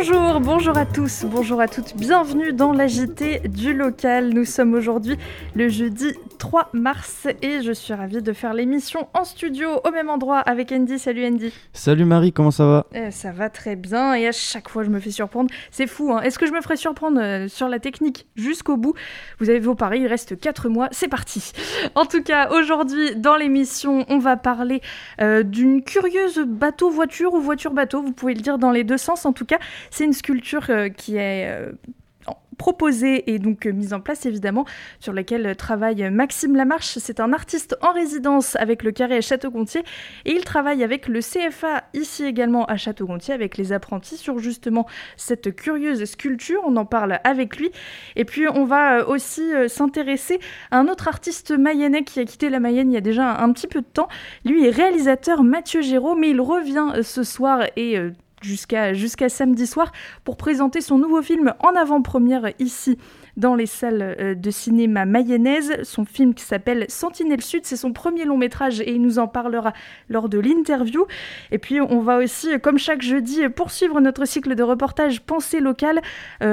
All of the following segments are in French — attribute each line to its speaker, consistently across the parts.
Speaker 1: Bonjour à tous, bonjour à toutes, bienvenue dans l'AJT du local. Nous sommes aujourd'hui le jeudi 3 mars et je suis ravie de faire l'émission en studio au même endroit avec Andy. Salut Andy.
Speaker 2: Salut Marie, comment ça va ?
Speaker 1: Ça va très bien et à chaque fois je me fais surprendre. C'est fou, hein. Est-ce que je me ferai surprendre sur la technique jusqu'au bout ? Vous avez vos paris, il reste 4 mois, c'est parti. En tout cas, aujourd'hui dans l'émission, on va parler d'une curieuse bateau-voiture ou voiture-bateau, vous pouvez le dire dans les deux sens. En tout cas, c'est une sculpture qui est proposée et donc mise en place évidemment, sur laquelle travaille Maxime Lamarche. C'est un artiste en résidence avec le Carré à Château-Gontier et il travaille avec le CFA ici également à Château-Gontier avec les apprentis sur justement cette curieuse sculpture. On en parle avec lui et puis on va aussi s'intéresser à un autre artiste mayennais qui a quitté la Mayenne il y a déjà un petit peu de temps. Lui est réalisateur Mathieu Géraud, mais il revient ce soir et jusqu'à samedi soir pour présenter son nouveau film en avant-première ici dans les salles de cinéma mayennaises. Son film qui s'appelle Sentinelle Sud, c'est son premier long métrage et il nous en parlera lors de l'interview. Et puis on va aussi, comme chaque jeudi, poursuivre notre cycle de reportage Pensée locale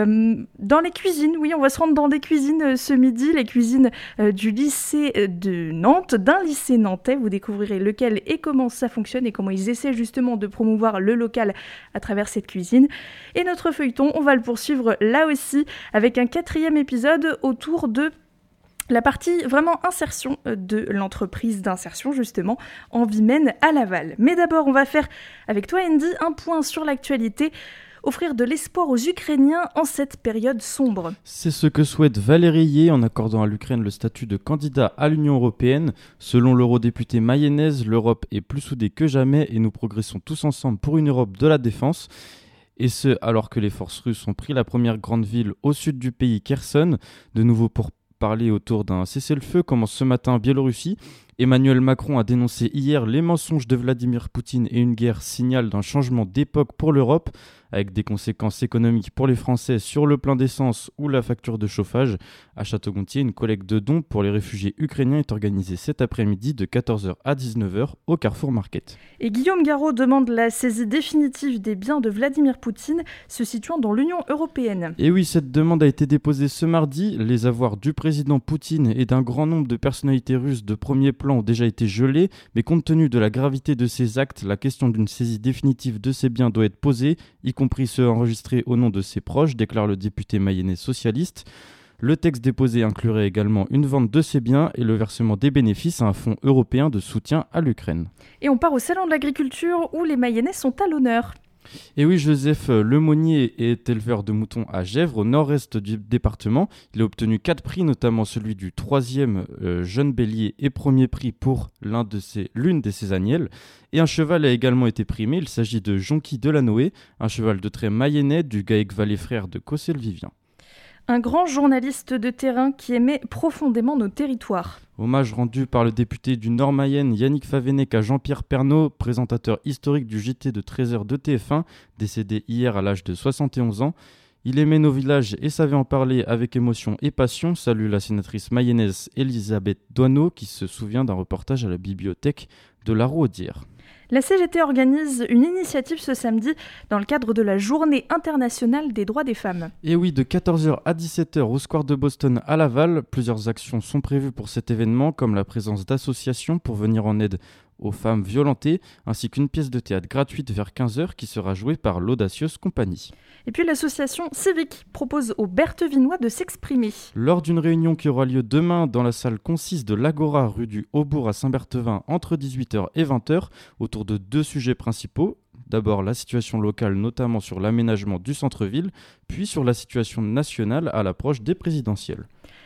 Speaker 1: dans les cuisines. Oui, on va se rendre dans des cuisines ce midi, les cuisines du lycée de Nantes, d'un lycée nantais. Vous découvrirez lequel et comment ça fonctionne et comment ils essaient justement de promouvoir le local à travers cette cuisine. Et notre feuilleton, on va le poursuivre là aussi avec un 4e épisode autour de la partie vraiment insertion de l'entreprise d'insertion justement en Vimène à Laval. Mais d'abord, on va faire avec toi Andy un point sur l'actualité. Offrir de l'espoir aux Ukrainiens en cette période sombre.
Speaker 2: C'est ce que souhaite Valérie Yé en accordant à l'Ukraine le statut de candidat à l'Union européenne. Selon l'eurodéputée mayonnaise, l'Europe est plus soudée que jamais et nous progressons tous ensemble pour une Europe de la défense. Et ce, alors que les forces russes ont pris la première grande ville au sud du pays, Kherson. De nouveau pour parler autour d'un cessez-le-feu commence ce matin en Biélorussie. Emmanuel Macron a dénoncé hier les mensonges de Vladimir Poutine et une guerre signal d'un changement d'époque pour l'Europe, avec des conséquences économiques pour les Français sur le plein d'essence ou la facture de chauffage. À Château-Gontier, une collecte de dons pour les réfugiés ukrainiens est organisée cet après-midi de 14h à 19h au Carrefour Market.
Speaker 1: Et Guillaume Garot demande la saisie définitive des biens de Vladimir Poutine se situant dans l'Union européenne.
Speaker 2: Et oui, cette demande a été déposée ce mardi. Les avoirs du président Poutine et d'un grand nombre de personnalités russes de premier plan ont déjà été gelés, mais compte tenu de la gravité de ces actes, la question d'une saisie définitive de ces biens doit être posée, y compris ceux enregistrés au nom de ses proches, déclare le député mayennais socialiste. Le texte déposé inclurait également une vente de ces biens et le versement des bénéfices à un fonds européen de soutien à l'Ukraine.
Speaker 1: Et on part au salon de l'agriculture où les Mayennais sont à l'honneur.
Speaker 2: Et oui, Joseph Lemonnier est éleveur de moutons à Gesvres, au nord-est du département. Il a obtenu 4 prix, notamment celui du 3e jeune bélier et premier prix pour l'une de ses agnelles. Et un cheval a également été primé, il s'agit de Jonqui Delanoë, un cheval de trait mayennais du GAEC Vallée Frères de Cossé-le-Vivien.
Speaker 1: Un grand journaliste de terrain qui aimait profondément nos territoires.
Speaker 2: Hommage rendu par le député du Nord-Mayenne Yannick Favennec à Jean-Pierre Pernaut, présentateur historique du JT de 13h de TF1, décédé hier à l'âge de 71 ans. Il aimait nos villages et savait en parler avec émotion et passion. Salue la sénatrice mayonnaise Elisabeth Doineau qui se souvient d'un reportage à la bibliothèque de la Rouaudière.
Speaker 1: La CGT organise une initiative ce samedi dans le cadre de la Journée internationale des droits des femmes.
Speaker 2: Et oui, de 14h à 17h au Square de Boston à Laval, plusieurs actions sont prévues pour cet événement, comme la présence d'associations pour venir en aide aux femmes violentées, ainsi qu'une pièce de théâtre gratuite vers 15h qui sera jouée par l'Audacieuse Compagnie.
Speaker 1: Et puis l'association Civique propose aux Berthevinois de s'exprimer.
Speaker 2: Lors d'une réunion qui aura lieu demain dans la salle concise de l'Agora, rue du Haut-Bourg à Saint-Berthevin, entre 18h et 20h, autour de 2 sujets principaux. D'abord la situation locale, notamment sur l'aménagement du centre-ville, puis sur la situation nationale à l'approche des présidentielles.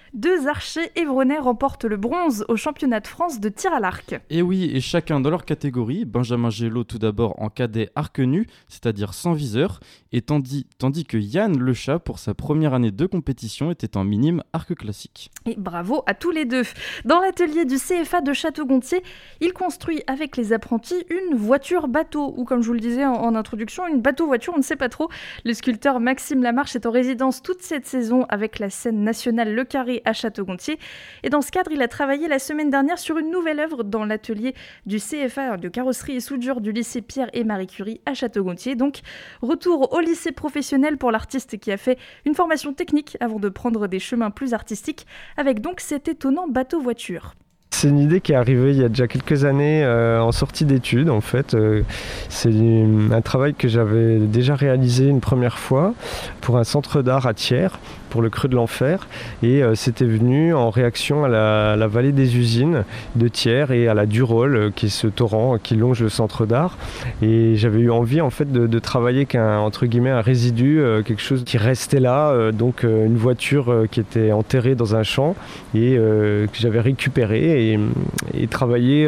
Speaker 1: 2 archers évronnais remportent le bronze au championnat de France de tir à l'arc.
Speaker 2: Et oui, et chacun dans leur catégorie. Benjamin Gélo tout d'abord en cadet arc nu, c'est-à-dire sans viseur, et tandis que Yann Lechat, pour sa première année de compétition, était en minime arc classique.
Speaker 1: Et bravo à tous les deux. Dans l'atelier du CFA de Château-Gontier, il construit avec les apprentis une voiture-bateau, ou comme je vous le disais en introduction, une bateau-voiture, on ne sait pas trop. Le sculpteur Maxime Lamarche est en résidence toute cette saison avec la scène nationale Le Carré quais à Château-Gontier. Et dans ce cadre, il a travaillé la semaine dernière sur une nouvelle œuvre dans l'atelier du CFA de carrosserie et soudure du lycée Pierre et Marie Curie à Château-Gontier. Donc, retour au lycée professionnel pour l'artiste qui a fait une formation technique avant de prendre des chemins plus artistiques avec donc cet étonnant bateau-voiture.
Speaker 3: C'est une idée qui est arrivée il y a déjà quelques années en sortie d'études en fait. C'est un travail que j'avais déjà réalisé une première fois pour un centre d'art à Thiers, pour le Creux de l'Enfer, et c'était venu en réaction à la vallée des usines de Thiers et à la Durolle, qui est ce torrent qui longe le centre d'art. Et j'avais eu envie en fait de travailler entre guillemets un résidu, quelque chose qui restait là, donc une voiture qui était enterrée dans un champ et que j'avais récupérée et travaillé.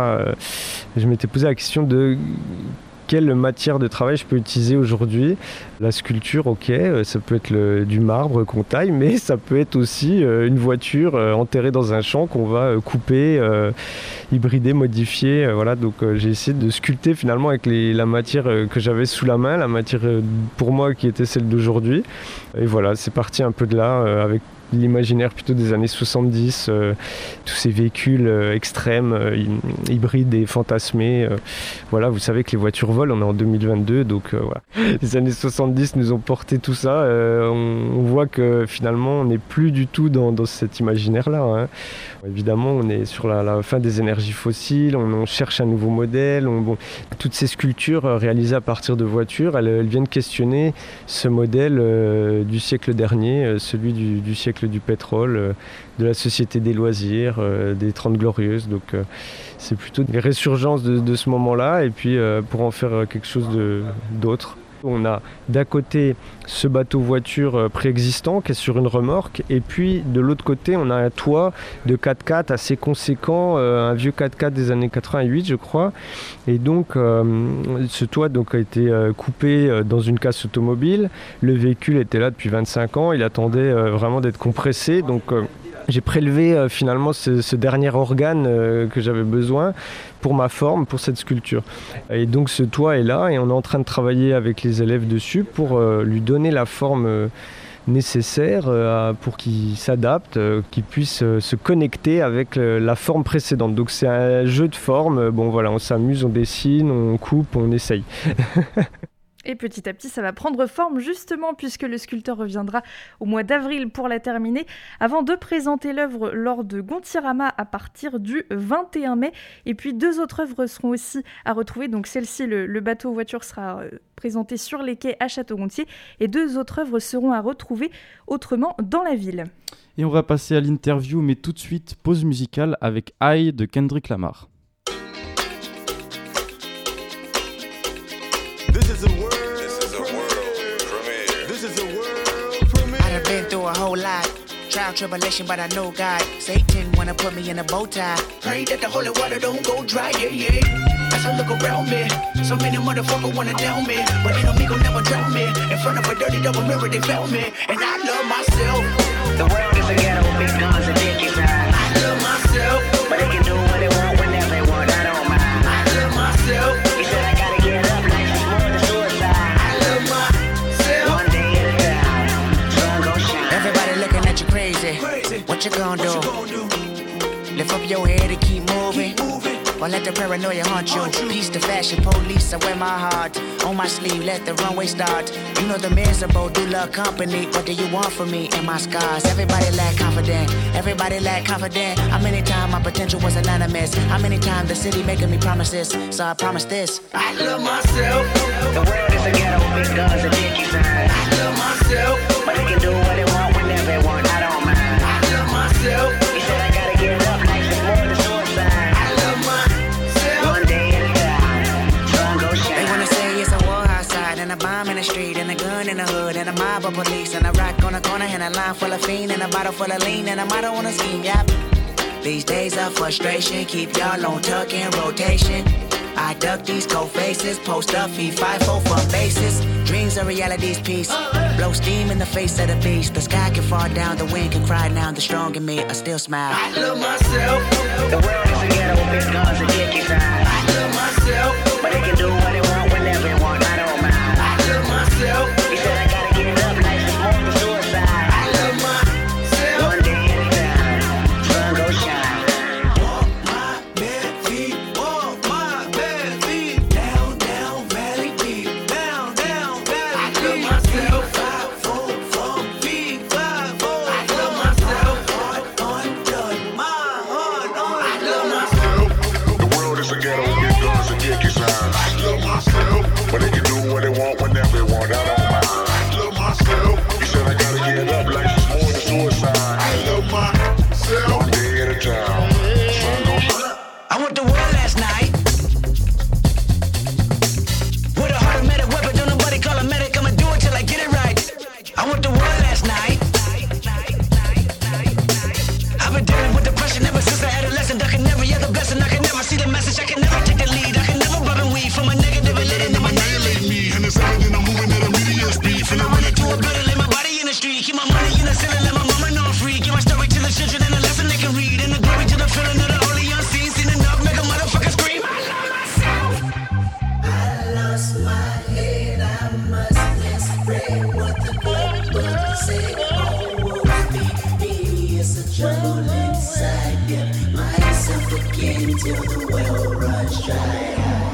Speaker 3: Je m'étais posé la question de quelle matière de travail je peux utiliser aujourd'hui. La sculpture, ok, ça peut être du marbre qu'on taille, mais ça peut être aussi une voiture enterrée dans un champ qu'on va couper, hybrider, modifier. Donc j'ai essayé de sculpter finalement avec la matière que j'avais sous la main, la matière pour moi qui était celle d'aujourd'hui. Et voilà, c'est parti un peu de là avec l'imaginaire plutôt des années 70, tous ces véhicules extrêmes, hybrides et fantasmés. Vous savez que les voitures volent, on est en 2022, donc voilà. Les années 70 nous ont porté tout ça. On voit que finalement, on n'est plus du tout dans cet imaginaire-là. Hein. Évidemment, on est sur la fin des énergies fossiles, on cherche un nouveau modèle. Toutes ces sculptures réalisées à partir de voitures, elles viennent questionner ce modèle du siècle dernier, celui du siècle du pétrole, de la société des loisirs, des 30 glorieuses. Donc c'est plutôt des résurgences de ce moment-là, et puis pour en faire quelque chose d'autre. On a d'un côté ce bateau-voiture préexistant qui est sur une remorque, et puis de l'autre côté on a un toit de 4x4 assez conséquent, un vieux 4x4 des années 88 je crois, et donc ce toit a été coupé dans une casse automobile. Le véhicule était là depuis 25 ans, il attendait vraiment d'être compressé, donc j'ai prélevé finalement ce dernier organe que j'avais besoin pour ma forme, pour cette sculpture. Et donc ce toit est là et on est en train de travailler avec les élèves dessus pour lui donner la forme nécessaire pour qu'il s'adapte, qu'il puisse se connecter avec la forme précédente. Donc c'est un jeu de forme, on s'amuse, on dessine, on coupe, on essaye.
Speaker 1: Et petit à petit, ça va prendre forme justement puisque le sculpteur reviendra au mois d'avril pour la terminer avant de présenter l'œuvre lors de Gontirama à partir du 21 mai. Et puis 2 autres œuvres seront aussi à retrouver. Donc celle-ci, le bateau-voiture sera présenté sur les quais à Château-Gontier et 2 autres œuvres seront à retrouver autrement dans la ville.
Speaker 2: Et on va passer à l'interview, mais tout de suite, pause musicale avec I de Kendrick Lamar.
Speaker 4: A whole lot, trial, tribulation, but I know God. Satan wanna put me in a bow tie. Pray that the holy water don't go dry, yeah. As I look around me, so many motherfuckers wanna down me, but enemy gon' never drown me. In front of a dirty double mirror, they found me, and I love myself. The world is a ghetto, big guns and dick inside. I love myself, but they can do what they want whenever they want. I don't mind. I love myself. He said I gotta get up, like it's more than suicide. I love myself. One day at a time, sun gon' shine. Everybody looking at you crazy. What you gonna do? Lift up your head and keep moving. Or let the paranoia haunt you. Peace to fashion police, I wear my heart on my sleeve, let the runway start. You know the miserable do love company. What do you want from me and my scars? Everybody lack confident, everybody lack confident. How many times my potential was anonymous? How many times the city making me promises? So I promise this, I love myself. The world is a ghetto, big guns and dick inside. I love myself, but they can do what they want whenever they want. I don't mind. I love myself. He said I gotta get up, like it's more than suicide. I love myself. One day at a time, sun gon' shine. They wanna say it's a war outside, and a bomb in the street, and a gun in the hood, and a mob of police, and a rock on the corner, and a line full of fiend, and a bottle full of lean, and a motto on a scheme, yep. These days of frustration keep y'all on tuck in rotation. I duck these cold faces, post up, feed 5-4 for bases. Dreams are reality's piece. Blow steam in the face of the beast. The sky can fall down, the wind can cry now. The strong in me, I still smile. I love myself. The world is a ghetto, big guns and dick inside. I love myself, but they can do what they want whenever they want. I don't mind. I love myself. He said I gotta get up, like it's more than suicide. I love myself. One day at a and my money in the ceiling, let my mama know I'm free. Give my story to the children and a lesson they can read. And the glory to the feeling of the holy unseen. Seen enough, make a motherfucker scream. I love myself. I lost my head, I must misread what the good book said. Oh, me, it's a jungle inside. Get myself again till the well runs dry.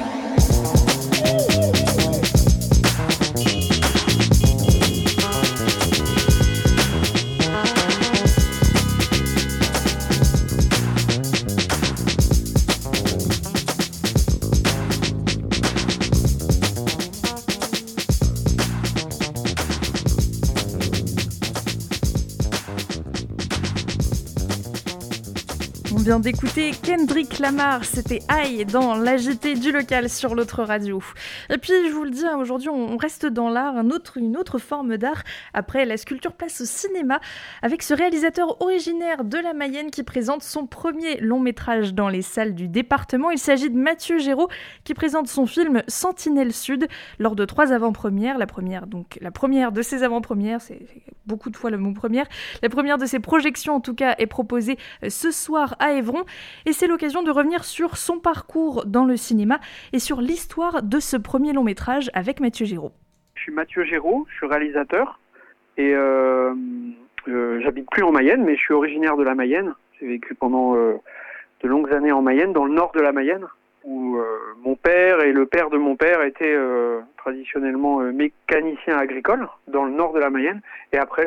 Speaker 1: On vient d'écouter Kendrick Lamar, c'était Aïe dans l'AJT du local sur l'autre radio. Et puis je vous le dis, aujourd'hui on reste dans l'art, une autre forme d'art. Après la sculpture, place au cinéma avec ce réalisateur originaire de la Mayenne qui présente son premier long métrage dans les salles du département. Il s'agit de Mathieu Géraud qui présente son film Sentinelle Sud lors de 3 avant-premières. La première de ces avant-premières, c'est beaucoup de fois le mot première. La première de ces projections en tout cas est proposée ce soir à Évron et c'est l'occasion de revenir sur son parcours dans le cinéma et sur l'histoire de ce premier long métrage avec Mathieu Géraud.
Speaker 5: Je suis Mathieu Géraud, je suis réalisateur et j'habite plus en Mayenne mais je suis originaire de la Mayenne. J'ai vécu pendant de longues années en Mayenne, dans le nord de la Mayenne où mon père et le père de mon père étaient traditionnellement mécaniciens agricoles dans le nord de la Mayenne et après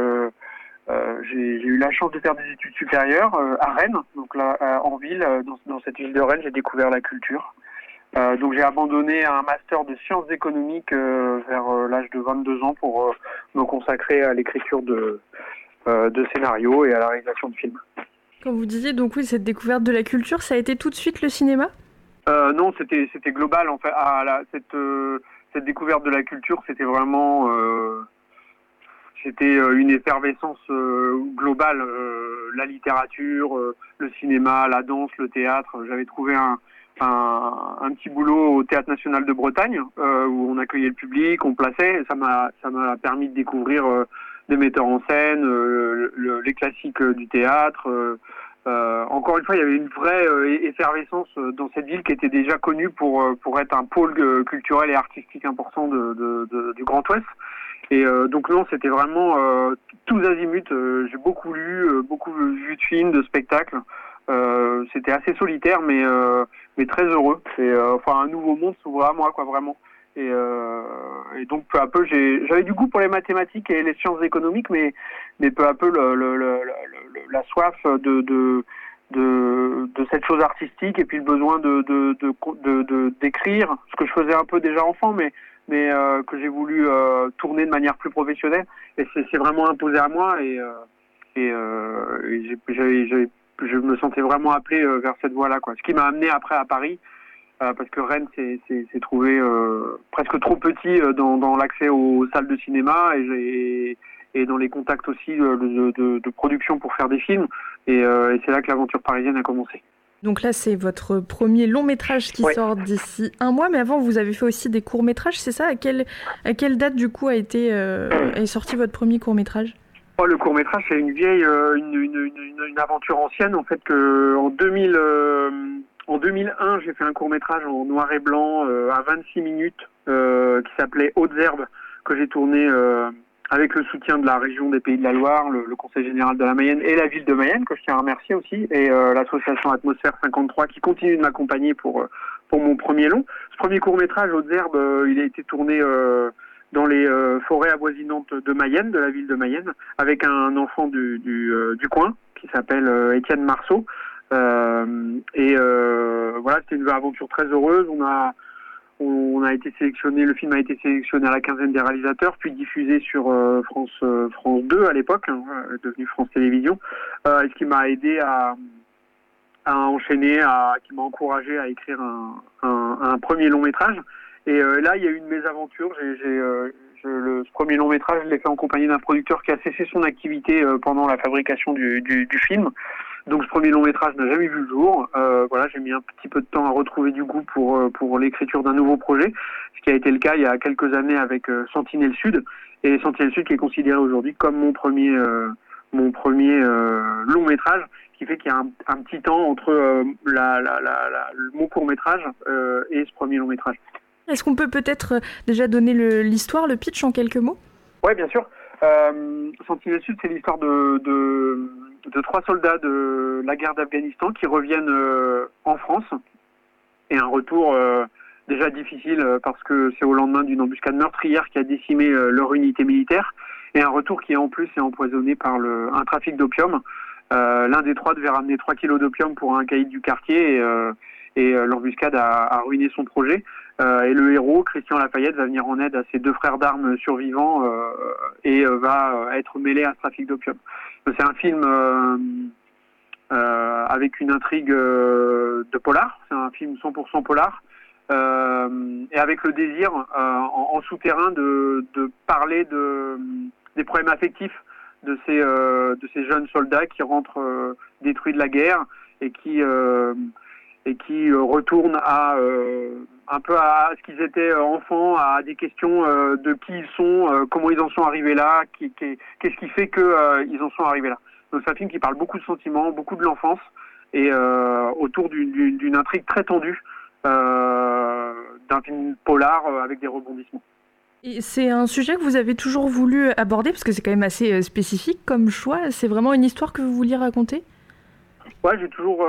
Speaker 5: j'ai eu la chance de faire des études supérieures à Rennes, donc là en ville, dans cette ville de Rennes, j'ai découvert la culture. Donc j'ai abandonné un master de sciences économiques vers l'âge de 22 ans pour me consacrer à l'écriture de scénarios et à la réalisation de films.
Speaker 1: Quand vous disiez donc oui, cette découverte de la culture, ça a été tout de suite le cinéma ?
Speaker 5: Non, c'était global en fait. Cette découverte de la culture, c'était vraiment c'était une effervescence globale, la littérature, le cinéma, la danse, le théâtre. J'avais trouvé un petit boulot au Théâtre National de Bretagne où on accueillait le public, on plaçait. Et ça m'a permis de découvrir des metteurs en scène, les classiques du théâtre. Encore une fois, il y avait une vraie effervescence dans cette ville qui était déjà connue pour être un pôle culturel et artistique important du Grand Ouest. Et donc non, c'était vraiment tous azimuts. J'ai beaucoup lu, beaucoup vu de films, de spectacles. C'était assez solitaire, mais très heureux. C'est un nouveau monde s'ouvre à moi, quoi, vraiment. Et donc peu à peu, j'avais du goût pour les mathématiques et les sciences économiques, mais peu à peu la soif de cette chose artistique et puis le besoin d'écrire, ce que je faisais un peu déjà enfant, mais que j'ai voulu tourner de manière plus professionnelle. Et c'est vraiment imposé à moi je me sentais vraiment appelé vers cette voie-là, quoi. Ce qui m'a amené après à Paris, parce que Rennes s'est trouvé presque trop petit dans l'accès aux salles de cinéma et dans les contacts aussi de production pour faire des films. Et c'est là que l'aventure parisienne a commencé.
Speaker 1: Donc là, c'est votre premier long métrage qui sort d'ici un mois, mais avant, vous avez fait aussi des courts métrages, c'est ça ? À quelle date, du coup, est sorti votre premier court métrage ?
Speaker 5: Le court métrage, c'est une vieille, une aventure ancienne, en fait, que en 2001, j'ai fait un court métrage en noir et blanc à 26 minutes qui s'appelait Hautes Herbes, que j'ai tourné avec le soutien de la région des Pays de la Loire, le Conseil général de la Mayenne et la ville de Mayenne, que je tiens à remercier aussi, et l'association Atmosphère 53 qui continue de m'accompagner pour mon premier long. Ce premier court-métrage, Hautes Herbes, il a été tourné dans les forêts avoisinantes de Mayenne, de la ville de Mayenne, avec un enfant du coin qui s'appelle Étienne Marceau. Voilà, c'était une aventure très heureuse. On a été sélectionné, le film a été sélectionné à la 15e des réalisateurs, puis diffusé sur France 2 à l'époque, devenu France Télévisions, ce qui m'a aidé à enchaîner, qui m'a encouragé à écrire un premier long métrage. Et là, il y a eu une mésaventure. Ce premier long métrage, je l'ai fait en compagnie d'un producteur qui a cessé son activité pendant la fabrication du film. Donc ce premier long métrage n'a jamais vu le jour. Voilà, j'ai mis un petit peu de temps à retrouver du goût pour l'écriture d'un nouveau projet, ce qui a été le cas il y a quelques années avec Sentinelle Sud. et Sentinelle Sud qui est considéré aujourd'hui comme mon premier long métrage, qui fait qu'il y a un petit temps entre mon court métrage et ce premier long métrage.
Speaker 1: Est-ce qu'on peut peut-être déjà donner l'histoire, le pitch en quelques mots ?
Speaker 5: Oui, bien sûr. Sentinelle Sud, c'est l'histoire de 3 soldats de la guerre d'Afghanistan qui reviennent en France, et un retour déjà difficile parce que c'est au lendemain d'une embuscade meurtrière qui a décimé leur unité militaire, et un retour qui en plus est empoisonné par un trafic d'opium. L'un des 3 devait ramener 3 kilos d'opium pour un caïd du quartier, et l'embuscade a ruiné son projet. Et le héros, Christian Lafayette, va venir en aide à ses 2 frères d'armes survivants et va être mêlé à ce trafic d'opium. C'est un film avec une intrigue de polar, c'est un film 100% polar, et avec le désir en souterrain de parler des problèmes affectifs de ces jeunes soldats qui rentrent détruits de la guerre et qui retournent un peu à ce qu'ils étaient enfants, à des questions de qui ils sont, comment ils en sont arrivés là, qu'est-ce qui fait qu'ils en sont arrivés là. Donc c'est un film qui parle beaucoup de sentiments, beaucoup de l'enfance, et autour d'une intrigue très tendue, d'un film polar avec des rebondissements.
Speaker 1: Et c'est un sujet que vous avez toujours voulu aborder, parce que c'est quand même assez spécifique comme choix. C'est vraiment une histoire que vous vouliez raconter ?
Speaker 5: Ouais, j'ai toujours...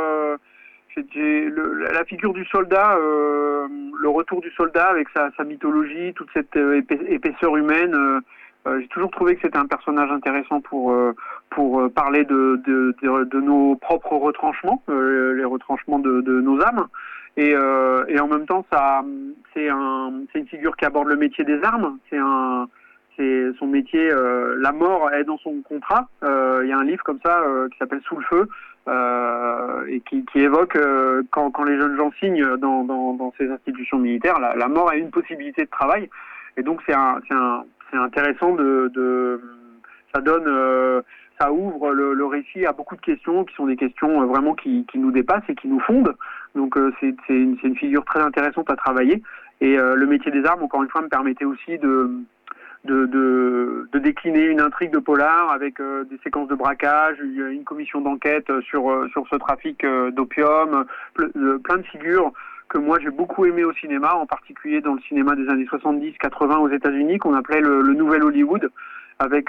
Speaker 5: la figure du soldat, le retour du soldat avec sa mythologie, toute cette épaisseur humaine, j'ai toujours trouvé que c'était un personnage intéressant pour parler de nos propres retranchements, les retranchements de nos âmes. Et en même temps, c'est une figure qui aborde le métier des armes. C'est son métier. La mort est dans son contrat. Il y a un livre comme ça qui s'appelle Sous le feu, et qui évoque quand les jeunes gens signent dans ces institutions militaires, la mort est une possibilité de travail. Et donc c'est intéressant ça donne. Ça ouvre le récit à beaucoup de questions qui sont des questions vraiment qui nous dépassent et qui nous fondent. Donc c'est une figure très intéressante à travailler. Et le métier des armes, encore une fois, me permettait aussi de décliner une intrigue de polar avec des séquences de braquage, une commission d'enquête sur ce trafic d'opium, plein de figures que moi j'ai beaucoup aimé au cinéma, en particulier dans le cinéma des années 70-80 aux États-Unis, qu'on appelait le nouvel Hollywood, avec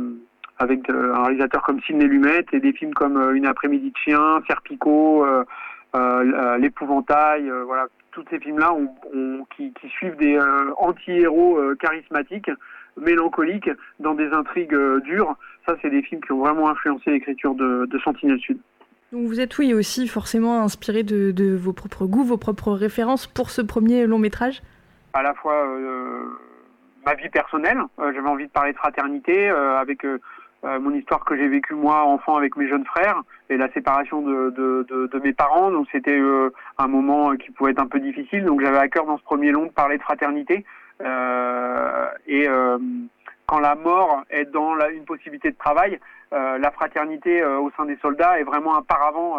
Speaker 5: un réalisateur comme Sidney Lumet, et des films comme Une après-midi de chien, Serpico, L'épouvantail, voilà, tous ces films-là qui suivent des anti-héros charismatiques, mélancoliques, dans des intrigues dures. Ça, c'est des films qui ont vraiment influencé l'écriture de Sentinelle Sud.
Speaker 1: Donc vous êtes, oui, aussi forcément inspiré de vos propres goûts, vos propres références pour ce premier long métrage ?
Speaker 5: À la fois ma vie personnelle, j'avais envie de parler de fraternité, avec mon histoire que j'ai vécue moi enfant avec mes jeunes frères, et la séparation de mes parents. Donc c'était un moment qui pouvait être un peu difficile, donc j'avais à cœur dans ce premier long de parler de fraternité, et quand la mort est dans une possibilité de travail, la fraternité au sein des soldats est vraiment un paravent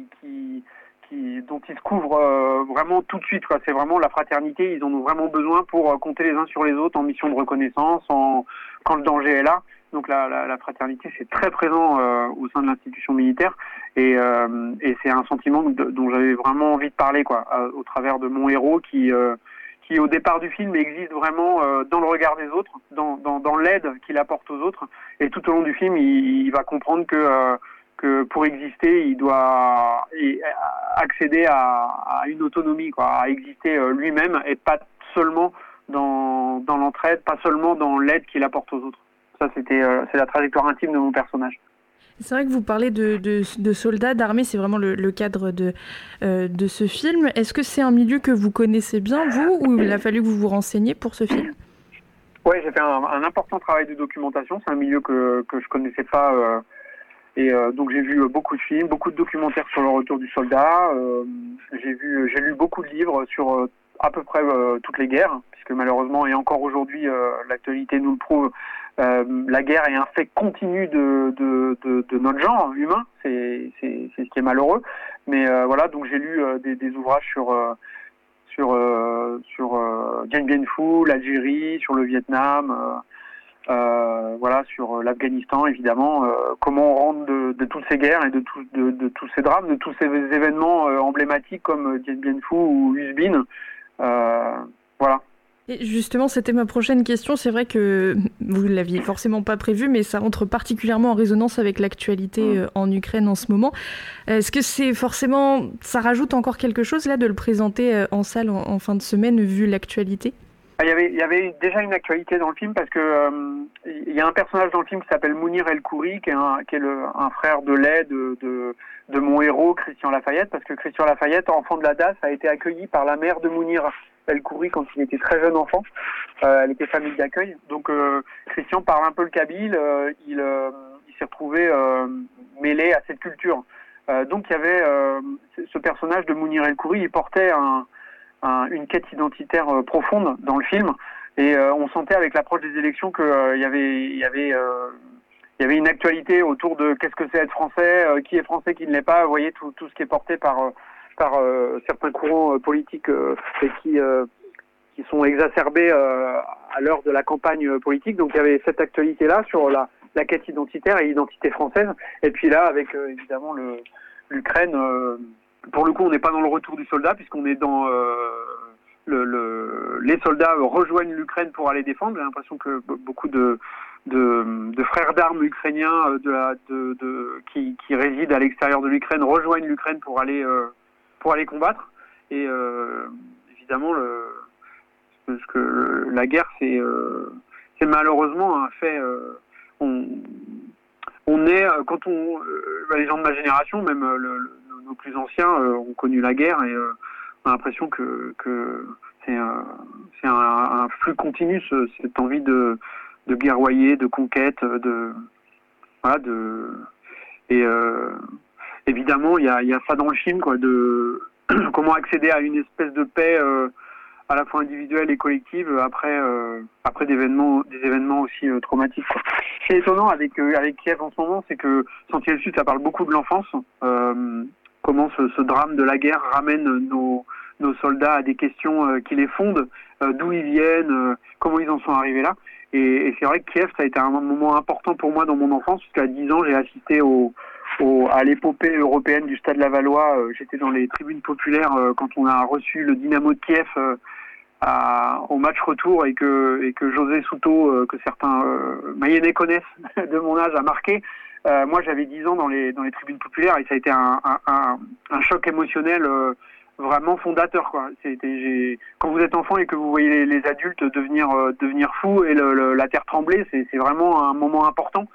Speaker 5: dont ils se couvrent vraiment tout de suite, quoi. C'est vraiment la fraternité, ils en ont vraiment besoin pour compter les uns sur les autres en mission de reconnaissance, quand le danger est là. Donc la fraternité, c'est très présent au sein de l'institution militaire, et c'est un sentiment dont j'avais vraiment envie de parler, quoi, au travers de mon héros qui au départ du film existe vraiment dans le regard des autres, dans l'aide qu'il apporte aux autres, et tout au long du film il va comprendre que pour exister il doit accéder à une autonomie, quoi, à exister lui-même, et pas seulement dans l'entraide, pas seulement dans l'aide qu'il apporte aux autres. Ça, c'est la trajectoire intime de mon personnage.
Speaker 1: C'est vrai que vous parlez de soldats, d'armée, c'est vraiment le cadre de ce film. Est-ce que c'est un milieu que vous connaissez bien, vous, ou il a fallu que vous vous renseigniez pour ce film ?
Speaker 5: Oui, j'ai fait un important travail de documentation. C'est un milieu que je connaissais pas, et donc j'ai vu beaucoup de films, beaucoup de documentaires sur le retour du soldat. J'ai lu beaucoup de livres sur à peu près toutes les guerres, puisque malheureusement, et encore aujourd'hui, l'actualité nous le prouve, la guerre est un fait continu de notre genre humain. C'est ce qui est malheureux. Mais voilà, donc j'ai lu des ouvrages sur Dien Bien Phu, l'Algérie, sur le Vietnam, voilà, sur l'Afghanistan, évidemment, comment on rentre de toutes ces guerres et de tous ces drames, de tous ces événements emblématiques comme Dien Bien Phu ou Hue Binh. Voilà.
Speaker 1: Et justement, c'était ma prochaine question. C'est vrai que vous ne l'aviez forcément pas prévu, mais ça entre particulièrement en résonance avec l'actualité en Ukraine en ce moment. Est-ce que c'est forcément... ça rajoute encore quelque chose là de le présenter en salle en fin de semaine, vu l'actualité ?
Speaker 5: Il y avait déjà une actualité dans le film parce que il y a un personnage dans le film qui s'appelle Mounir El Khoury, qui est un frère de lait de mon héros Christian Lafayette, parce que Christian Lafayette, enfant de la DAS, a été accueilli par la mère de Mounir El Khoury quand il était très jeune enfant. Elle était famille d'accueil. Donc Christian parle un peu le kabyle. Il s'est retrouvé mêlé à cette culture. Donc il y avait ce personnage de Mounir El Khoury. Il portait une quête identitaire profonde dans le film, et on sentait avec l'approche des élections que il y avait une actualité autour de qu'est-ce que c'est être français, qui est français, qui ne l'est pas. Vous voyez tout ce qui est porté par certains courants politiques et qui sont exacerbés à l'heure de la campagne politique. Donc il y avait cette actualité-là sur la quête identitaire et l'identité française. Et puis là, avec évidemment l'Ukraine, pour le coup, on n'est pas dans le retour du soldat, puisqu'on est dans les soldats rejoignent l'Ukraine pour aller défendre. J'ai l'impression que beaucoup de frères d'armes ukrainiens qui résident à l'extérieur de l'Ukraine rejoignent l'Ukraine pour aller combattre. Et évidemment, la guerre, c'est malheureusement un fait. On est, quand les gens de ma génération, même nos plus anciens, ont connu la guerre, et on a l'impression que c'est un flux continu, cette envie de guerroyer, de conquête, et évidemment il y a ça dans le film, quoi, de comment accéder à une espèce de paix à la fois individuelle et collective après des événements aussi traumatiques, quoi. Ce qui est étonnant avec Kiev en ce moment, c'est que Sentier du Sud, ça parle beaucoup de l'enfance, comment ce drame de la guerre ramène nos soldats à des questions qui les fondent, d'où ils viennent, comment ils en sont arrivés là. Et c'est vrai que Kiev, ça a été un moment important pour moi dans mon enfance, parce qu'à 10 ans, j'ai assisté à l'épopée européenne du Stade Lavallois. J'étais dans les tribunes populaires quand on a reçu le Dynamo de Kiev au match retour, et que José Souto, que certains Mayennais connaissent de mon âge, a marqué. Moi, j'avais 10 ans dans les tribunes populaires, et ça a été un choc émotionnel vraiment fondateur, quoi. Quand vous êtes enfant et que vous voyez les adultes devenir fous et la terre trembler, c'est vraiment un moment important.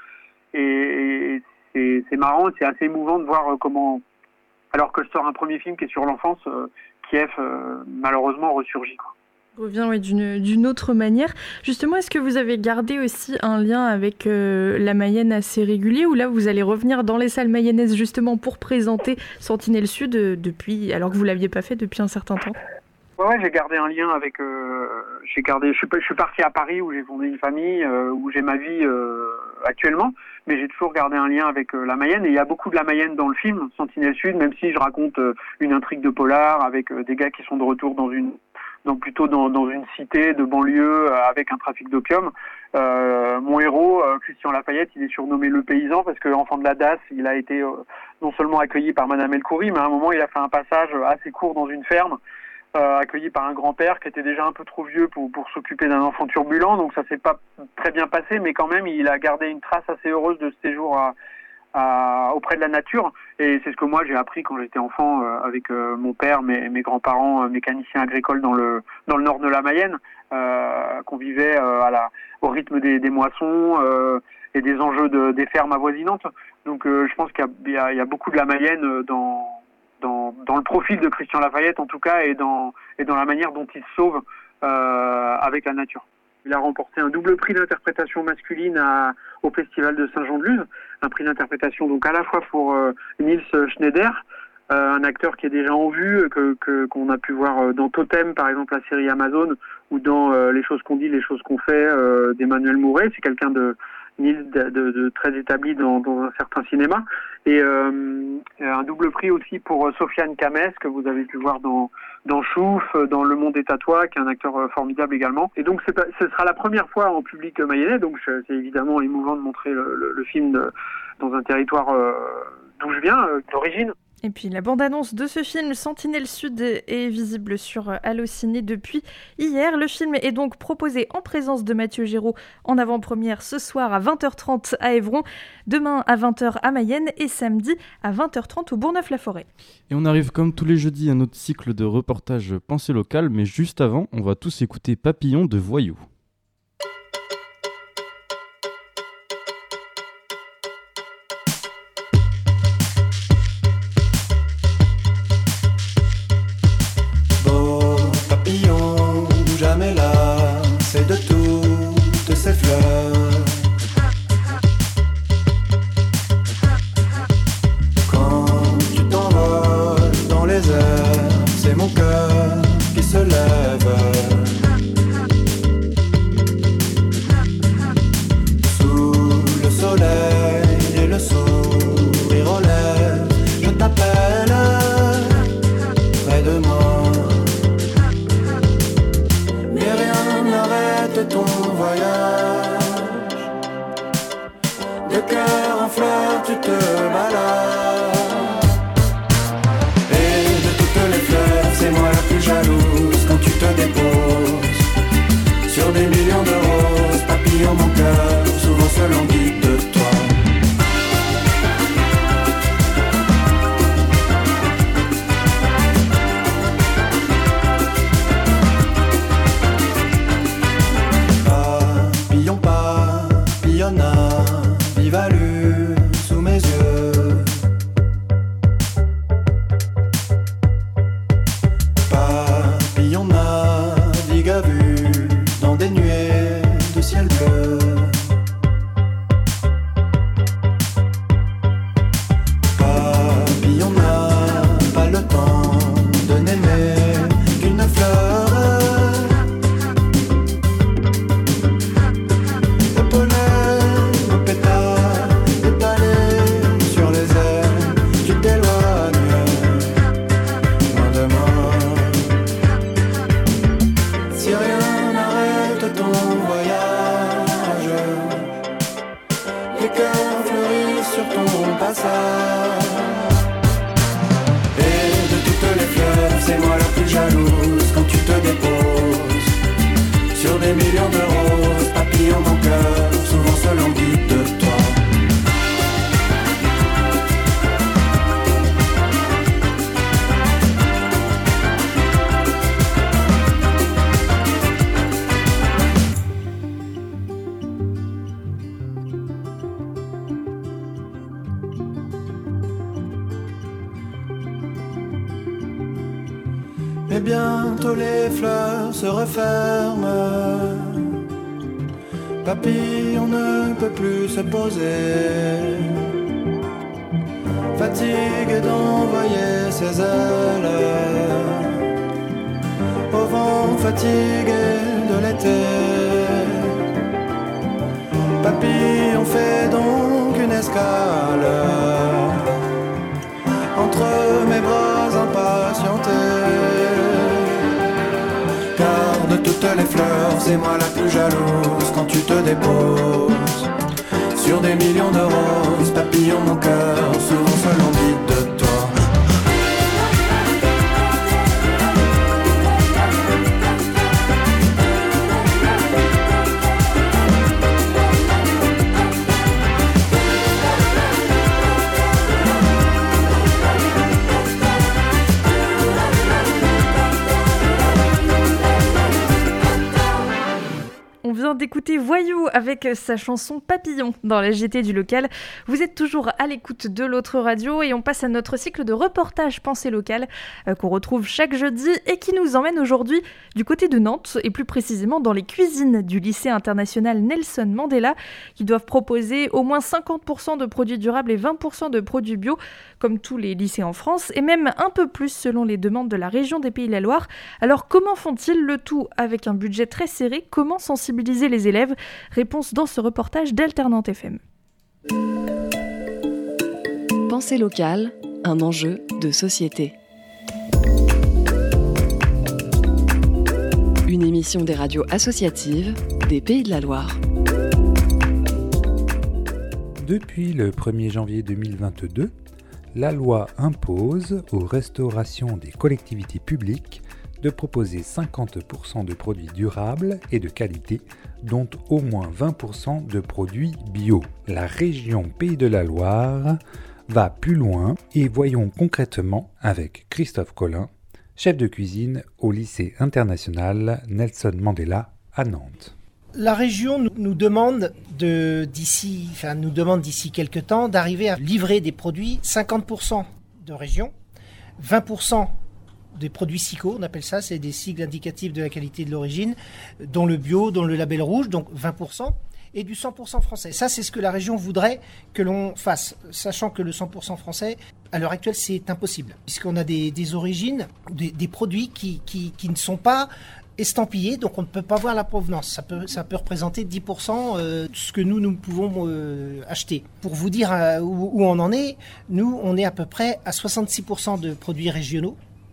Speaker 5: Et c'est marrant, c'est assez émouvant de voir comment, alors que je sors un premier film qui est sur l'enfance, Kiev malheureusement ressurgit, quoi.
Speaker 1: Revient d'une autre manière. Justement, est-ce que vous avez gardé aussi un lien avec la Mayenne assez régulier, ou là vous allez revenir dans les salles mayennaises justement pour présenter Sentinelle Sud depuis, alors que vous l'aviez pas fait depuis un certain temps?
Speaker 5: Ouais, j'ai gardé un lien avec. Je suis parti à Paris où j'ai fondé une famille, où j'ai ma vie actuellement, mais j'ai toujours gardé un lien avec la Mayenne, et il y a beaucoup de la Mayenne dans le film Sentinelle Sud, même si je raconte une intrigue de polar avec des gars qui sont de retour plutôt dans une cité de banlieue avec un trafic d'opium. Mon héros, Christian Lafayette, il est surnommé le paysan parce que enfant de la DAS, il a été non seulement accueilli par Madame El Khoury, mais à un moment il a fait un passage assez court dans une ferme, accueilli par un grand-père qui était déjà un peu trop vieux pour s'occuper d'un enfant turbulent, donc ça s'est pas très bien passé, mais quand même il a gardé une trace assez heureuse de ce séjour auprès de la nature, et c'est ce que moi j'ai appris quand j'étais enfant avec mon père, mes grands-parents mécaniciens agricoles dans le nord de la Mayenne, qu'on vivait au rythme des moissons et des enjeux des fermes avoisinantes. Donc je pense qu'il y a beaucoup de la Mayenne dans le profil de Christian Lafayette en tout cas, et dans la manière dont il se sauve avec la nature. Il a remporté un double prix d'interprétation masculine au Festival de Saint-Jean-de-Luz, un prix d'interprétation donc à la fois pour Nils Schneider, un acteur qui est déjà en vue, qu'on a pu voir dans Totem par exemple, la série Amazon, ou dans Les choses qu'on dit, les choses qu'on fait d'Emmanuel Mouret. C'est quelqu'un Nils de très établi dans un certain cinéma. Et un double prix aussi pour Sofiane Kamès, que vous avez pu voir dans Chouf, dans Le Monde est à toi, qui est un acteur formidable également. Et donc ce sera la première fois en public mayennais, donc c'est évidemment émouvant de montrer le film dans un territoire d'où je viens, d'origine.
Speaker 1: Et puis la bande-annonce de ce film, Sentinelle Sud, est visible sur Allociné depuis hier. Le film est donc proposé en présence de Mathieu Géraud en avant-première ce soir à 20h30 à Évron, demain à 20h à Mayenne et samedi à 20h30 au Bourgneuf-la-Forêt.
Speaker 2: Et on arrive comme tous les jeudis à notre cycle de reportages Pensée locale, mais juste avant, on va tous écouter Papillon de Voyou.
Speaker 6: Jamais là, c'est de toutes ces fleurs. Quand tu t'envoles dans les airs, c'est mon cœur qui se lève. Sous le soleil et le sourire aux lèvres, je t'appelle près de moi. Ton voyage, de cœur en fleurs tu te balades. Et de toutes les fleurs, c'est moi la plus jalouse quand tu te déposes sur des millions de roses, papillon mon cœur, souvent se languit de toi. Vive à l'une sous mes yeux. Papillon navigue à vue dans des nuées de ciel bleu. Papillon n'a pas le temps de n'aimer qu'une fleur. Et de toutes les fleurs, c'est moi la plus jalouse quand tu te déposes sur des millions de roses, papillon mon cœur, souvent se languit de toi. Et bientôt les fleurs se referment. Papillon ne peut plus se poser, fatigué d'envoyer ses ailes au vent fatigué de l'été. Papillon fait donc une escale entre mes bras impatientés. Car de toutes les fleurs, c'est moi la plus jalouse quand tu te déposes sur des millions de roses, papillon mon cœur, souvent se languit de toi.
Speaker 1: On vient d'écouter Voyou avec sa chanson Papillon dans la JT du local. Vous êtes toujours à l'écoute de l'autre radio et on passe à notre cycle de reportages Pensée locale qu'on retrouve chaque jeudi et qui nous emmène aujourd'hui du côté de Nantes et plus précisément dans les cuisines du lycée international Nelson Mandela qui doivent proposer au moins 50% de produits durables et 20% de produits bio comme tous les lycées en France et même un peu plus selon les demandes de la région des Pays de la Loire. Alors comment font-ils le tout avec un budget très serré ? Comment sensibiliser les élèves ? élèves. Réponse dans ce reportage d'Alternante FM.
Speaker 7: Pensée locale, un enjeu de société. Une émission des radios associatives des Pays de la Loire.
Speaker 8: Depuis le 1er janvier 2022, la loi impose aux restaurations des collectivités publiques de proposer 50% de produits durables et de qualité, dont au moins 20% de produits bio. La région Pays de la Loire va plus loin et voyons concrètement avec Christophe Collin, chef de cuisine au lycée international Nelson Mandela à Nantes.
Speaker 9: La région nous demande d'ici quelques temps d'arriver à livrer des produits 50% de région, 20% des produits SICO, on appelle ça, c'est des sigles indicatifs de la qualité de l'origine, dont le bio, dont le label rouge, donc 20%, et du 100% français. Ça, c'est ce que la région voudrait que l'on fasse, sachant que le 100% français, à l'heure actuelle, c'est impossible, puisqu'on a des origines, des produits qui ne sont pas estampillés, donc on ne peut pas voir la provenance. Ça peut représenter 10% de ce que nous pouvons acheter. Pour vous dire où on en est, nous, on est à peu près à 66% de produits régionaux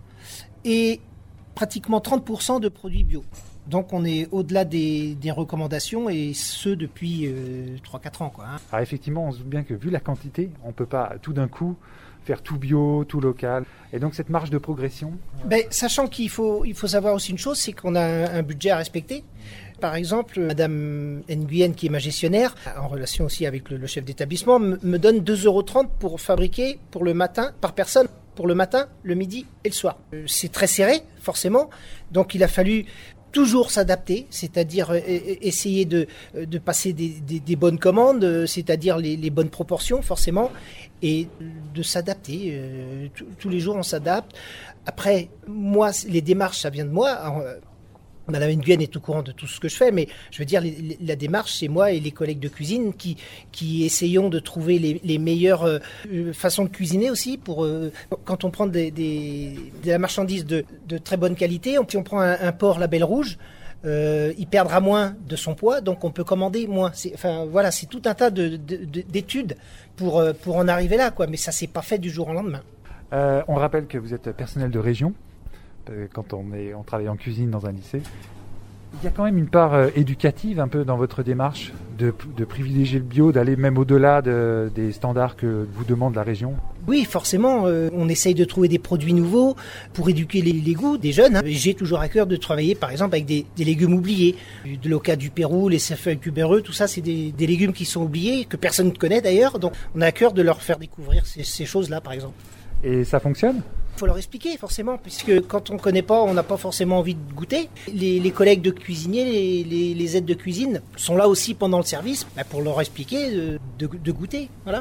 Speaker 9: et pratiquement 30% de produits bio. Donc on est au-delà des recommandations, et ce depuis 3-4 ans.
Speaker 8: Alors effectivement, on se doute bien que vu la quantité, on ne peut pas tout d'un coup faire tout bio, tout local. Et donc cette marge de progression...
Speaker 9: Sachant qu'il faut savoir aussi une chose, c'est qu'on a un budget à respecter. Par exemple, Madame Nguyen, qui est ma gestionnaire, en relation aussi avec le chef d'établissement, me donne 2,30 € pour fabriquer pour le matin, par personne, pour le matin, le midi et le soir. C'est très serré, forcément. Donc il a fallu toujours s'adapter, c'est-à-dire essayer de passer des bonnes commandes, c'est-à-dire les bonnes proportions, forcément, et de s'adapter. Tous les jours, on s'adapte. Après, moi, les démarches, ça vient de moi. Alors, Madame Nguyen est au courant de tout ce que je fais, mais je veux dire, la démarche, c'est moi et les collègues de cuisine qui essayons de trouver les meilleures façons de cuisiner aussi. Quand on prend de la marchandise de très bonne qualité, si on prend un porc label rouge, il perdra moins de son poids, donc on peut commander moins. C'est tout un tas d'études pour en arriver là, mais ça s'est pas fait du jour au lendemain.
Speaker 8: On rappelle que vous êtes personnel de région. Quand on travaille en cuisine dans un lycée. Il y a quand même une part éducative un peu dans votre démarche de privilégier le bio, d'aller même au-delà des standards que vous demande la région.
Speaker 9: Oui, forcément, on essaye de trouver des produits nouveaux pour éduquer les goûts des jeunes. J'ai toujours à cœur de travailler par exemple avec des légumes oubliés. De l'oca du Pérou, les cépheuilles cubéreux, tout ça c'est des légumes qui sont oubliés, que personne ne connaît d'ailleurs. Donc on a à cœur de leur faire découvrir ces choses-là par exemple.
Speaker 8: Et ça fonctionne ?
Speaker 9: Il faut leur expliquer forcément, puisque quand on ne connaît pas, on n'a pas forcément envie de goûter. Les collègues de cuisiniers, les aides de cuisine sont là aussi pendant le service pour leur expliquer de goûter. Voilà.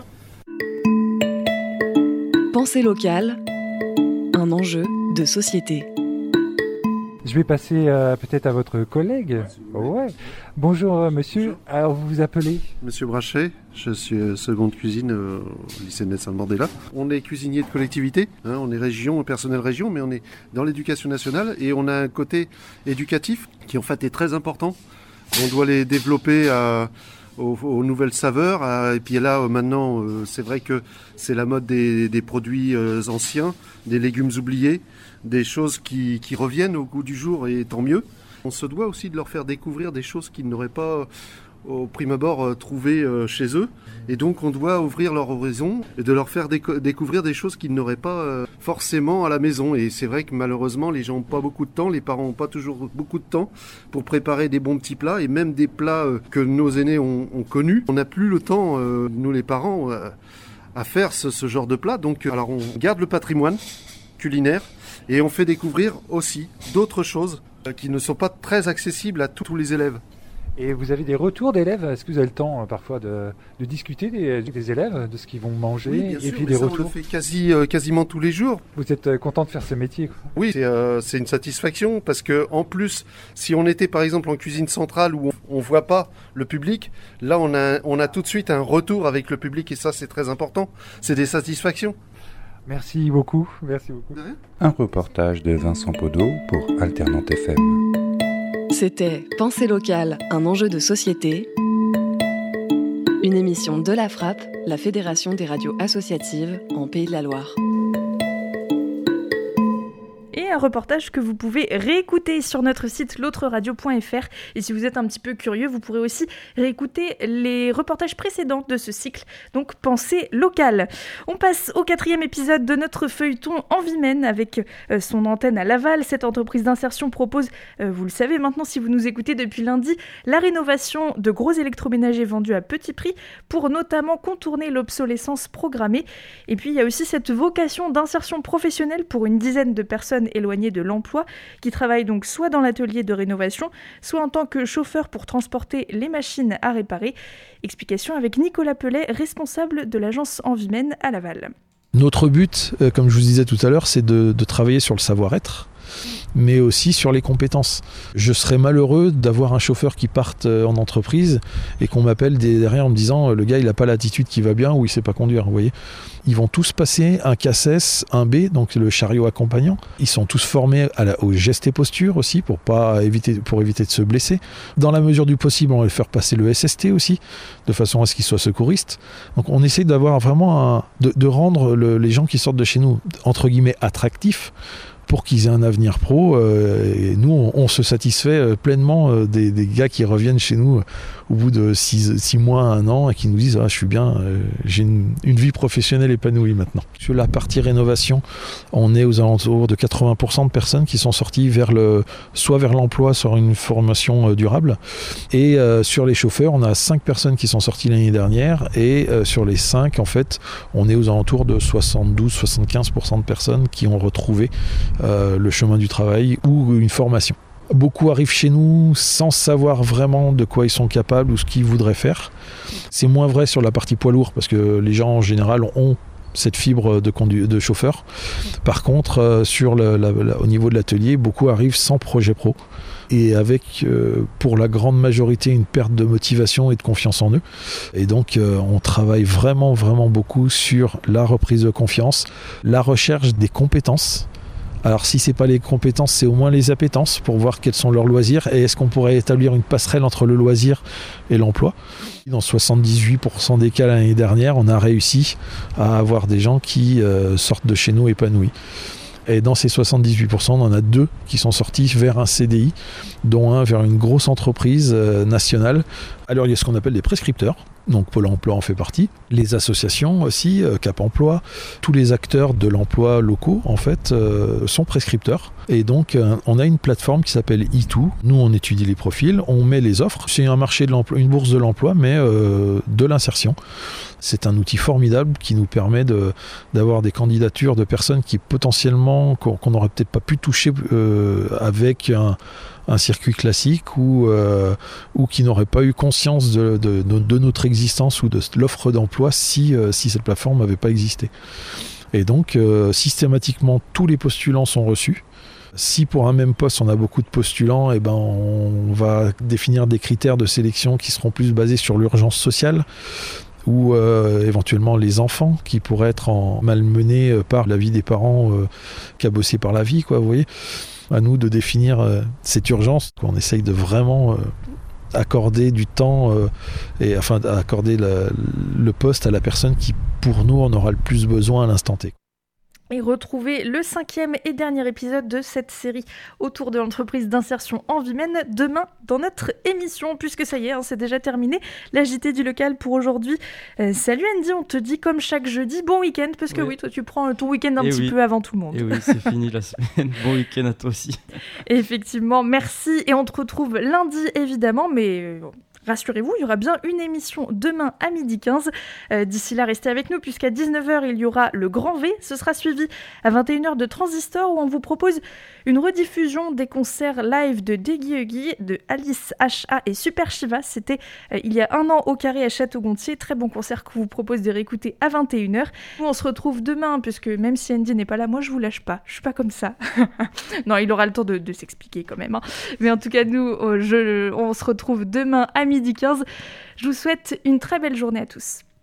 Speaker 7: Pensée locale, un enjeu de société.
Speaker 8: Je vais passer peut-être à votre collègue. Ouais. Bonjour monsieur. Bonjour. Alors vous vous appelez ?
Speaker 10: Monsieur Brachet, je suis second de cuisine au lycée Nelson Mandela. On est cuisinier de collectivité, on est région, personnel région, mais on est dans l'éducation nationale et on a un côté éducatif qui en fait est très important. On doit les développer aux nouvelles saveurs. Et puis là, maintenant, c'est vrai que c'est la mode des produits anciens, des légumes oubliés, des choses qui reviennent au goût du jour, et tant mieux. On se doit aussi de leur faire découvrir des choses qu'ils n'auraient pas au prime abord trouvées chez eux. Et donc on doit ouvrir leur horizon et de leur faire découvrir des choses qu'ils n'auraient pas forcément à la maison. Et c'est vrai que malheureusement les gens n'ont pas beaucoup de temps, les parents n'ont pas toujours beaucoup de temps pour préparer des bons petits plats, et même des plats que nos aînés ont connus. On n'a plus le temps, nous les parents, à faire ce genre de plats. Donc alors on garde le patrimoine culinaire et on fait découvrir aussi d'autres choses qui ne sont pas très accessibles à tous les élèves.
Speaker 8: Et vous avez des retours d'élèves ? Est-ce que vous avez le temps parfois de discuter des élèves, de ce qu'ils vont manger ?
Speaker 10: Oui, bien sûr,
Speaker 8: puis des retours.
Speaker 10: On le fait quasiment tous les jours.
Speaker 8: Vous êtes content de faire ce métier, quoi ?
Speaker 10: Oui, c'est une satisfaction parce que en plus, si on était par exemple en cuisine centrale où on voit pas le public, là on a tout de suite un retour avec le public, et ça c'est très important. C'est des satisfactions.
Speaker 8: Merci beaucoup. Merci beaucoup.
Speaker 10: De rien.
Speaker 8: Un reportage de Vincent Podeau pour Alternante FM.
Speaker 7: C'était Pensée locale, un enjeu de société. Une émission de la FRAP, la Fédération des radios associatives en Pays de la Loire.
Speaker 1: Et un reportage que vous pouvez réécouter sur notre site l'autreradio.fr. Et si vous êtes un petit peu curieux, vous pourrez aussi réécouter les reportages précédents de ce cycle, donc Pensée locale. On passe au 4e épisode de notre feuilleton Envimène avec son antenne à Laval. Cette entreprise d'insertion propose, vous le savez maintenant si vous nous écoutez depuis lundi, la rénovation de gros électroménagers vendus à petit prix pour notamment contourner l'obsolescence programmée. Et puis il y a aussi cette vocation d'insertion professionnelle pour une dizaine de personnes éloignés de l'emploi, qui travaillent donc soit dans l'atelier de rénovation, soit en tant que chauffeur pour transporter les machines à réparer. Explication avec Nicolas Pellet, responsable de l'agence Envimène à Laval.
Speaker 11: Notre but, comme je vous disais tout à l'heure, c'est de travailler sur le savoir-être, mais aussi sur les compétences. Je serais malheureux d'avoir un chauffeur qui parte en entreprise et qu'on m'appelle derrière en me disant le gars il n'a pas l'attitude qui va bien ou il ne sait pas conduire, vous voyez. Ils vont tous passer un CACES, un B, donc le chariot accompagnant. Ils sont tous formés au geste et posture aussi pour éviter de se blesser. Dans la mesure du possible, on va faire passer le SST aussi, de façon à ce qu'ils soient secouristes. Donc on essaie d'avoir vraiment de rendre les gens qui sortent de chez nous, entre guillemets, attractifs, pour qu'ils aient un avenir pro. Et nous, on se satisfait pleinement des gars qui reviennent chez nous au bout de 6 mois, 1 an, et qui nous disent « Ah, je suis bien, j'ai une vie professionnelle épanouie maintenant ». Sur la partie rénovation, on est aux alentours de 80% de personnes qui sont sorties soit vers l'emploi, soit une formation durable. Et sur les chauffeurs, on a 5 personnes qui sont sorties l'année dernière, et sur les 5, en fait, on est aux alentours de 72-75% de personnes qui ont retrouvé le chemin du travail ou une formation. Beaucoup arrivent chez nous sans savoir vraiment de quoi ils sont capables ou ce qu'ils voudraient faire. C'est moins vrai sur la partie poids lourd parce que les gens en général ont cette fibre de chauffeur. Par contre, au niveau de l'atelier, beaucoup arrivent sans projet pro et avec, pour la grande majorité, une perte de motivation et de confiance en eux. Et donc, on travaille vraiment, vraiment beaucoup sur la reprise de confiance, la recherche des compétences. Alors si c'est pas les compétences, c'est au moins les appétences pour voir quels sont leurs loisirs et est-ce qu'on pourrait établir une passerelle entre le loisir et l'emploi. Dans 78% des cas l'année dernière, on a réussi à avoir des gens qui sortent de chez nous épanouis. Et dans ces 78%, on en a 2 qui sont sortis vers un CDI, dont un vers une grosse entreprise nationale. Alors il y a ce qu'on appelle des prescripteurs. Donc Pôle emploi en fait partie, les associations aussi, Cap emploi, tous les acteurs de l'emploi locaux en fait sont prescripteurs. Et donc on a une plateforme qui s'appelle E2. Nous on étudie les profils, on met les offres. C'est un marché de l'emploi, une bourse de l'emploi, mais de l'insertion. C'est un outil formidable qui nous permet d'avoir des candidatures de personnes qui potentiellement qu'on n'aurait peut-être pas pu toucher avec un circuit classique ou qui n'aurait pas eu conscience de notre existence ou de l'offre d'emploi si cette plateforme n'avait pas existé. Et donc, systématiquement, tous les postulants sont reçus. Si pour un même poste, on a beaucoup de postulants, eh ben, on va définir des critères de sélection qui seront plus basés sur l'urgence sociale ou éventuellement les enfants qui pourraient être malmenés par la vie des parents cabossés par la vie, quoi, vous voyez. À nous de définir cette urgence. On essaye de vraiment accorder du temps et afin d'accorder le poste à la personne qui, pour nous, en aura le plus besoin à l'instant T.
Speaker 1: Et retrouvez le 5e et dernier épisode de cette série autour de l'entreprise d'insertion Envimène demain dans notre émission, puisque ça y est, c'est déjà terminé, la JT du local pour aujourd'hui. Salut Andy, on te dit comme chaque jeudi, bon week-end, parce que oui, toi tu prends ton week-end un petit peu avant tout le monde.
Speaker 2: Et oui, c'est fini la semaine, bon week-end à toi aussi.
Speaker 1: Effectivement, merci, et on te retrouve lundi évidemment, mais... rassurez-vous, il y aura bien une émission demain à 12h15. D'ici là, restez avec nous puisqu'à 19h, il y aura le Grand V. Ce sera suivi à 21h de Transistor où on vous propose une rediffusion des concerts live de Deggy Huggy, de Alice H.A. et Super Shiva. C'était il y a 1 an au Carré à Château-Gontier. Très bon concert qu'on vous propose de réécouter à 21h. Nous, on se retrouve demain puisque même si Andy n'est pas là, moi je vous lâche pas. Je suis pas comme ça. Non, il aura le temps de s'expliquer quand même. Hein. Mais en tout cas, nous, on se retrouve demain à 12h15. Je vous souhaite une très belle journée à tous.